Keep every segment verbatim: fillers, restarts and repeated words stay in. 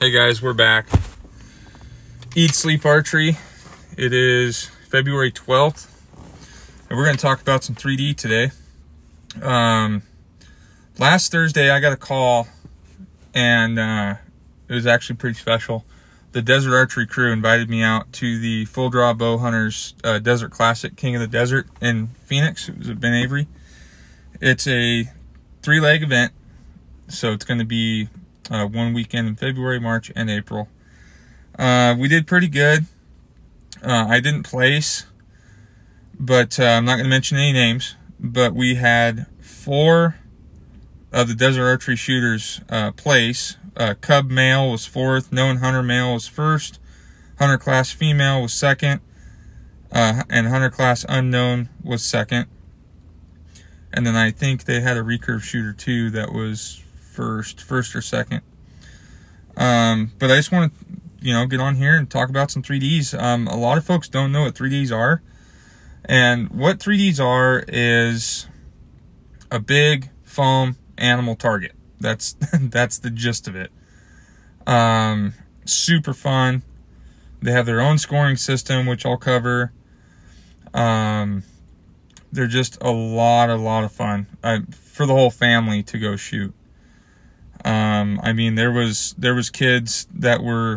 Hey guys, we're back. Eat Sleep Archery. It is February twelfth, and we're going to talk about some three D today. Um, last Thursday, I got a call, and uh, it was actually pretty special. The Desert Archery crew invited me out to the Full Draw Bow Hunters uh, Desert Classic, King of the Desert in Phoenix. It was at Ben Avery. It's a three-leg event, so it's going to be Uh, one weekend in February, March, and April. Uh, we did pretty good. Uh, I didn't place, but uh, I'm not going to mention any names. But we had four of the Desert Archery shooters uh, place. Uh, Cub male was fourth. Known Hunter male was first. Hunter class female was second. Uh, and Hunter class unknown was second. And then I think they had a recurve shooter too that was first, first or second. Um, but I just want to, you know, get on here and talk about some three Ds. Um, a lot of folks don't know what three Ds are. And what three Ds are is a big foam animal target. That's, that's the gist of it. Um, super fun. They have their own scoring system, which I'll cover. Um, they're just a lot, a lot of fun uh, for the whole family to go shoot. Um, I mean, there was there was kids that were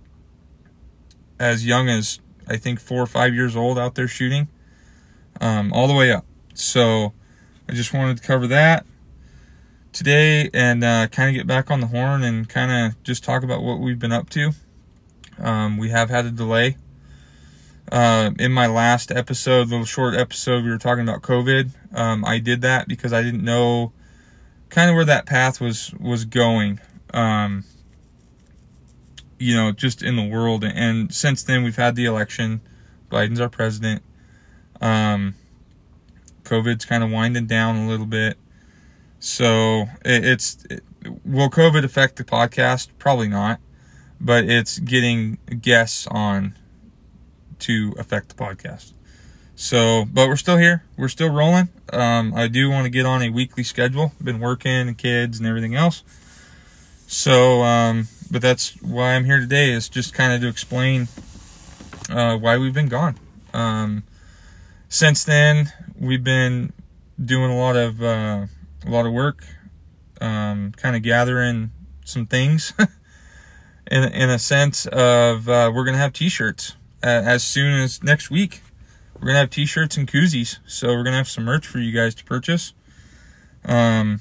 as young as, I think, four or five years old out there shooting, um, all the way up. So I just wanted to cover that today and uh, kind of get back on the horn and kind of just talk about what we've been up to. Um, we have had a delay. Uh, in my last episode, little short episode, we were talking about COVID. Um, I did that because I didn't know kind of where that path was was going, um, you know, just in the world. And since then, we've had the election. Biden's our president. Um, COVID's kind of winding down a little bit. So it, it's, it, will COVID affect the podcast? Probably not. But it's getting guests on to affect the podcast. So, but we're still here. We're still rolling. Um, I do want to get on a weekly schedule. Been working and kids and everything else. So, um, but that's why I'm here today, is just kind of to explain uh, why we've been gone. Um, since then, we've been doing a lot of uh, a lot of work, um, kind of gathering some things. in in a sense of uh, we're gonna have T-shirts uh, as soon as next week. We're going to have T-shirts and koozies, so we're going to have some merch for you guys to purchase. Um,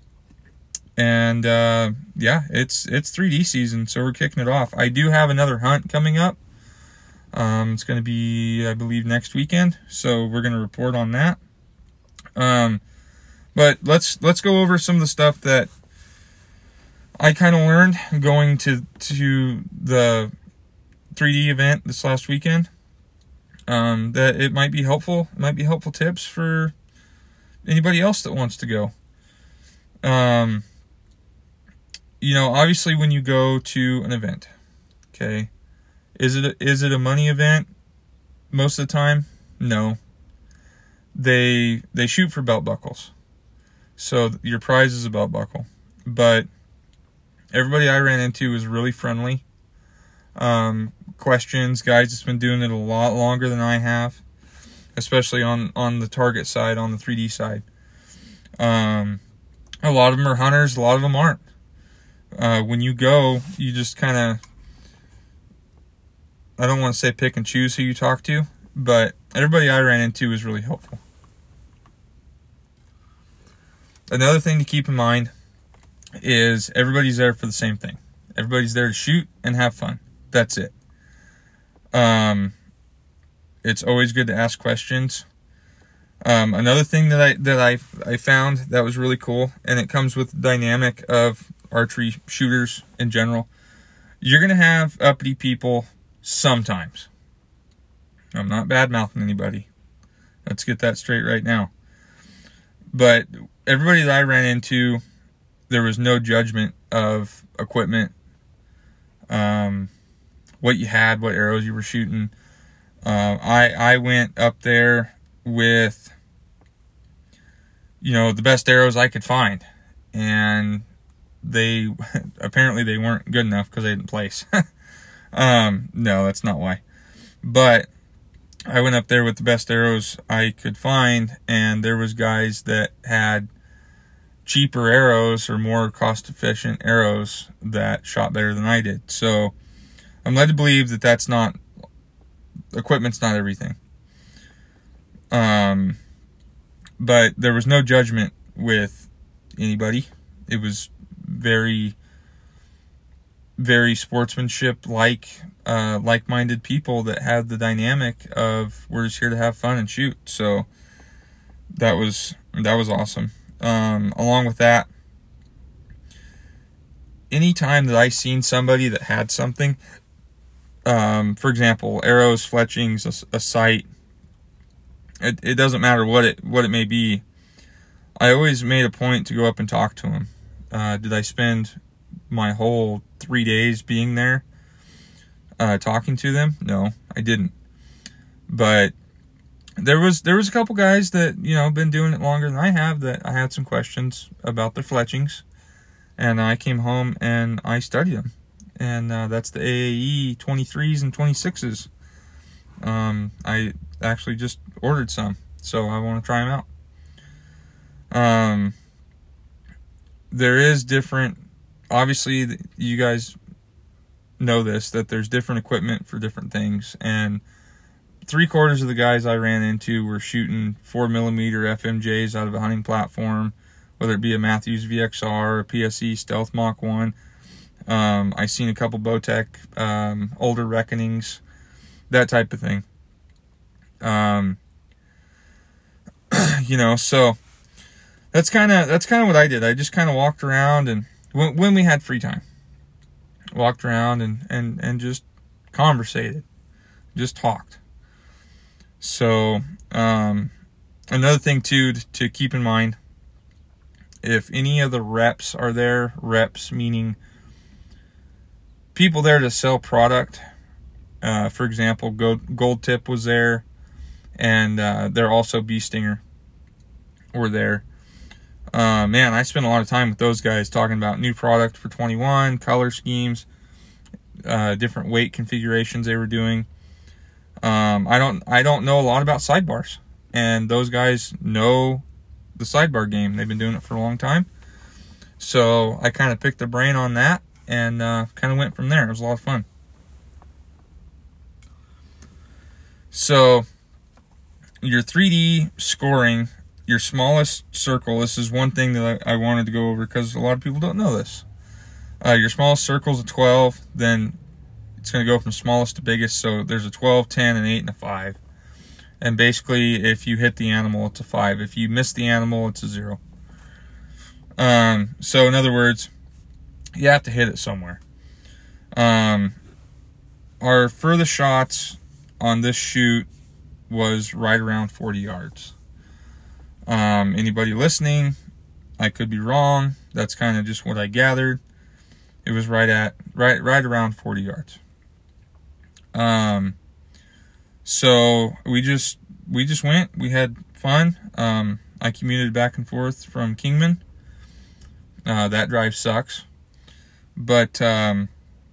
and, uh, yeah, it's it's three D season, so we're kicking it off. I do have another hunt coming up. Um, it's going to be, I believe, next weekend, so we're going to report on that. Um, but let's let's go over some of the stuff that I kind of learned going to, to the three D event this last weekend. Um, that it might be helpful, it might be helpful tips for anybody else that wants to go. Um, you know, obviously when you go to an event, okay, is it a, is it a money event most of the time? No. They they shoot for belt buckles, so your prize is a belt buckle. But everybody I ran into was really friendly. Um, questions, guys that's been doing it a lot longer than I have, especially on, on the target side, on the three D side. Um, a lot of them are hunters, a lot of them aren't. Uh, when you go, you just kind of, I don't want to say pick and choose who you talk to, but everybody I ran into was really helpful. Another thing to keep in mind is everybody's there for the same thing. Everybody's there to shoot and have fun. That's it. Um, it's always good to ask questions. Um, another thing that I that I I found that was really cool, and it comes with the dynamic of archery shooters in general. You're gonna have uppity people sometimes. I'm not bad-mouthing anybody. Let's get that straight right now. But everybody that I ran into, there was no judgment of equipment. Um, what you had, what arrows you were shooting. Uh, I I went up there with, you know, the best arrows I could find, and they apparently they weren't good enough because they didn't place. um, no, that's not why. But I went up there with the best arrows I could find, and there was guys that had cheaper arrows or more cost-efficient arrows that shot better than I did. So I'm led to believe that that's not, equipment's not everything. Um, but there was no judgment with anybody. It was very, very sportsmanship-like, uh, like-minded people that had the dynamic of we're just here to have fun and shoot. So that was that was awesome. Um, along with that, anytime that I seen somebody that had something, um, for example, arrows, fletchings, a, a sight, it, it doesn't matter what it what it may be, I always made a point to go up and talk to them. Uh, did I spend my whole three days being there uh, talking to them? No, I didn't. But there was there was a couple guys that, you know, been doing it longer than I have that I had some questions about their fletchings, and I came home and I studied them. And uh, that's the A A E twenty-threes and twenty-sixes. Um, I actually just ordered some, so I want to try them out. Um, there is different, obviously you guys know this, that there's different equipment for different things, and three quarters of the guys I ran into were shooting four millimeter F M Js out of a hunting platform, whether it be a Mathews V X R, a P S E Stealth Mach one. Um, I seen a couple Bowtech, um, older Reckonings, that type of thing. Um, you know, so that's kind of that's kind of what I did. I just kind of walked around, and when, when we had free time, walked around and and and just conversated, just talked. So um, another thing too to, to keep in mind, if any of the reps are there, reps meaning people there to sell product. Uh, for example, Gold, Gold Tip was there, and uh, they're also Bee Stinger were there. Uh, man, I spent a lot of time with those guys talking about new product for twenty-one, color schemes, uh, different weight configurations they were doing. Um, I don't I don't know a lot about sidebars, and those guys know the sidebar game. They've been doing it for a long time. So I kind of picked their brain on that, and uh, kind of went from there. It was a lot of fun. So your three D scoring, your smallest circle, this is one thing that I, I wanted to go over because a lot of people don't know this. Uh, your smallest circle is a twelve, then it's going to go from smallest to biggest. So there's a twelve, ten, an eight, and a five. And basically, if you hit the animal, it's a five. If you miss the animal, it's a zero. Um, so in other words, you have to hit it somewhere. Um, our furthest shots on this shoot was right around forty yards. Um, anybody listening, I could be wrong. That's kind of just what I gathered. It was right at right right around forty yards. Um, so we just we just went. We had fun. Um, I commuted back and forth from Kingman. Uh, that drive sucks, but um,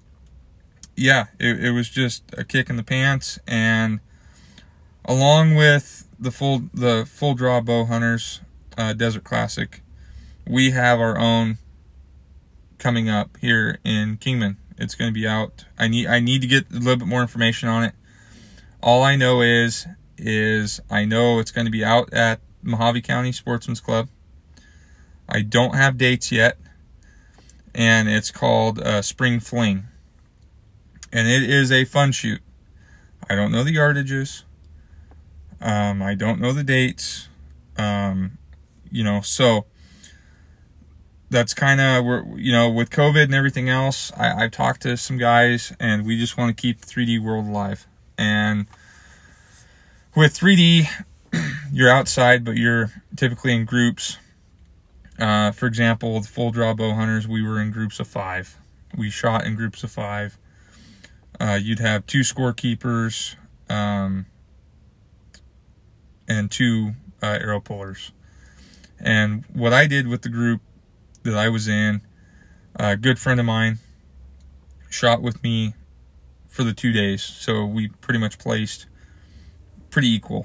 yeah, it, it was just a kick in the pants. And along with the full the full draw bow hunters uh, Desert Classic, we have our own coming up here in Kingman. It's going to be out. I need I need to get a little bit more information on it. All I know is is I know it's going to be out at Mojave County Sportsman's Club. I don't have dates yet, and it's called uh, Spring Fling, and it is a fun shoot. I don't know the yardages. Um, I don't know the dates. Um, you know, so that's kind of where, you know, with COVID and everything else, I, I've talked to some guys, and we just want to keep the three D world alive. And with three D, you're outside, but you're typically in groups. Uh, for example, the full draw bow hunters, we were in groups of five. We shot in groups of five. Uh, you'd have two scorekeepers um, and two uh, arrow pullers. And what I did with the group that I was in, a good friend of mine, shot with me for the two days. So we pretty much placed pretty equal.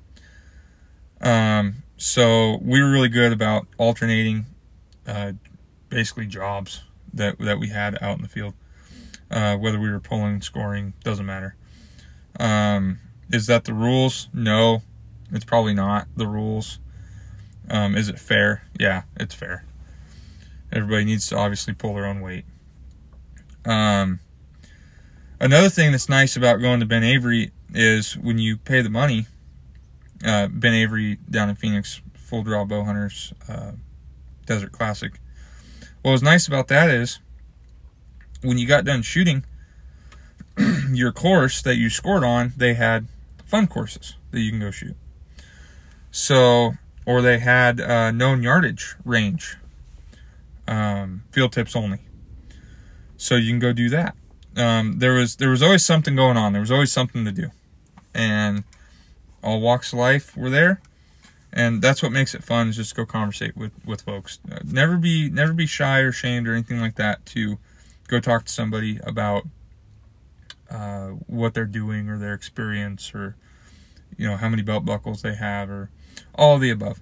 Um, so we were really good about alternating uh, basically jobs that, that we had out in the field. Uh, whether we were pulling, scoring, doesn't matter. Um, is that the rules? No, it's probably not the rules. Um, is it fair? Yeah, it's fair. Everybody needs to obviously pull their own weight. Um, another thing that's nice about going to Ben Avery is when you pay the money, uh, Ben Avery down in Phoenix, Full Draw Bow Hunters uh, Desert Classic. What was nice about that is when you got done shooting your course that you scored on, they had fun courses that you can go shoot. So, or they had uh, known yardage range, um, field tips only. So you can go do that. Um, there was there was always something going on. There was always something to do, and all walks of life were there, and that's what makes it fun. Is just go conversate with with folks. Uh, never be never be shy or ashamed or anything like that to go talk to somebody about uh, what they're doing or their experience, or you know how many belt buckles they have, or all of the above.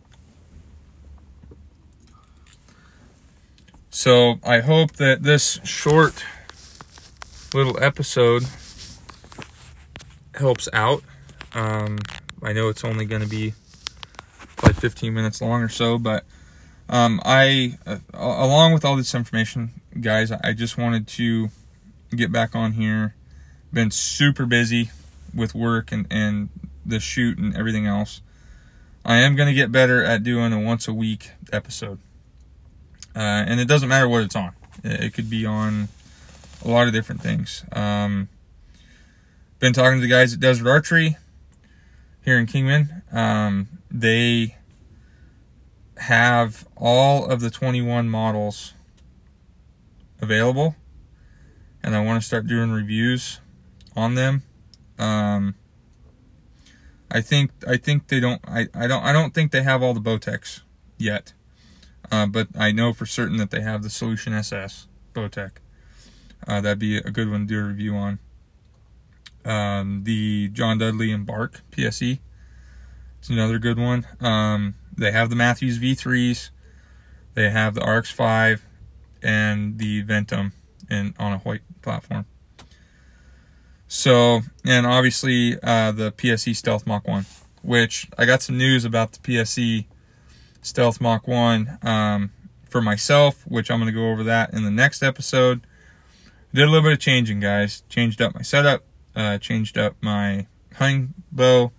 So I hope that this short little episode helps out. Um, I know it's only going to be like fifteen minutes long or so, but um, I, uh, along with all this information, guys, I just wanted to get back on here. Been super busy with work and, and the shoot and everything else. I am going to get better at doing a once a week episode. Uh, and it doesn't matter what it's on. It could be on a lot of different things. Um, been talking to the guys at Desert Archery here in Kingman. Um, they have all of the twenty-one models available, and I want to start doing reviews on them. Um, I think I think they don't. I, I don't. I don't think they have all the Bowtechs yet. Uh, but I know for certain that they have the Solution S S Bowtech. Uh, that'd be a good one to do a review on. Um, the John Dudley and Bark P S E. It's another good one. Um, they have the Matthews V threes. They have the R X five and the Ventum in, on a Hoyt platform. So, and obviously uh, the P S E Stealth Mach one, which I got some news about the P S E Stealth Mach one um, for myself, which I'm going to go over that in the next episode. Did a little bit of changing, guys. Changed up my setup, uh, changed up my hunting bow.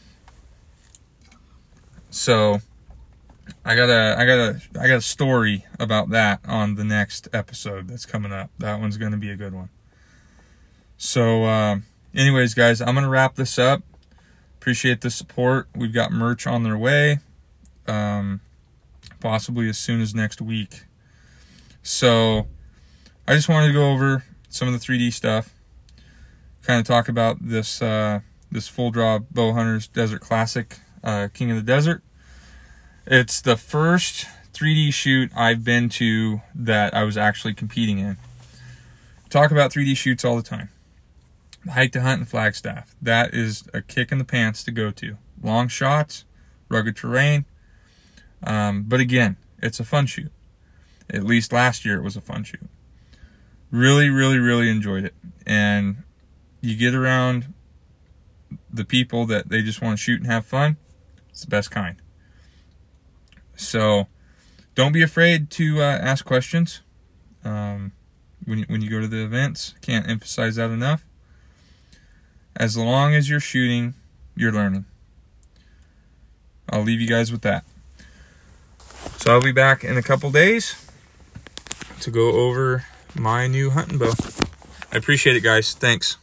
So I got a, I got a, I got a story about that on the next episode that's coming up. That one's going to be a good one. So, uh, anyways, guys, I'm going to wrap this up. Appreciate the support. We've got merch on their way. Um, possibly as soon as next week. So I just wanted to go over some of the three D stuff, kind of talk about this uh, this Full Draw Bow Hunters Desert Classic, uh, King of the Desert. It's the first three D shoot I've been to that I was actually competing in. Talk about three D shoots all the time. Hike to Hunt and Flagstaff. That is a kick in the pants to go to. Long shots, rugged terrain. Um, but again, it's a fun shoot. At least last year it was a fun shoot. Really, really, really enjoyed it. And you get around the people that they just want to shoot and have fun. It's the best kind. So don't be afraid to uh, ask questions um, when, you, when you go to the events. Can't emphasize that enough. As long as you're shooting, you're learning. I'll leave you guys with that. So I'll be back in a couple days to go over my new hunting bow. I appreciate it, guys. Thanks.